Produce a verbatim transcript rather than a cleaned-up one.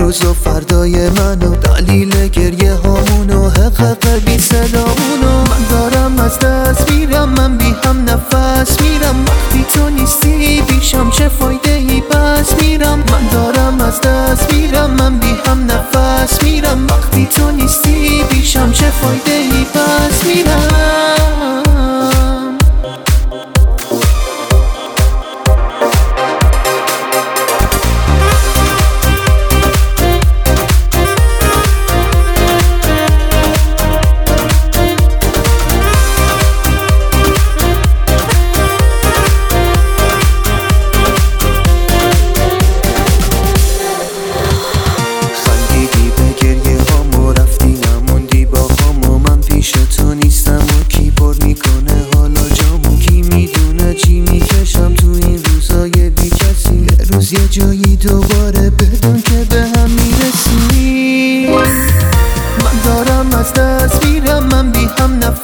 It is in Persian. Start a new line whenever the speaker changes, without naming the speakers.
امروز و فردای منو، دلیل گریه هامونو، حق حق بی صدامونو. من دارم از دست میرم، من بی هم نفس میرم. وقتی تو نیستی پیشم چه فایده ای بس میرم. من دارم از دست میرم، من بی هم نفس میرم. وقتی تو نیستی پیشم چه فایده ای بس میرم. تو نیستم و کی پر میکنه حالا جامو، کی میدونه چی میکشم تو این روزای بی کسی. یه روز یه جایی دوباره بدون که به هم میرسی. من دارم از دست میرم، من بی هم نفس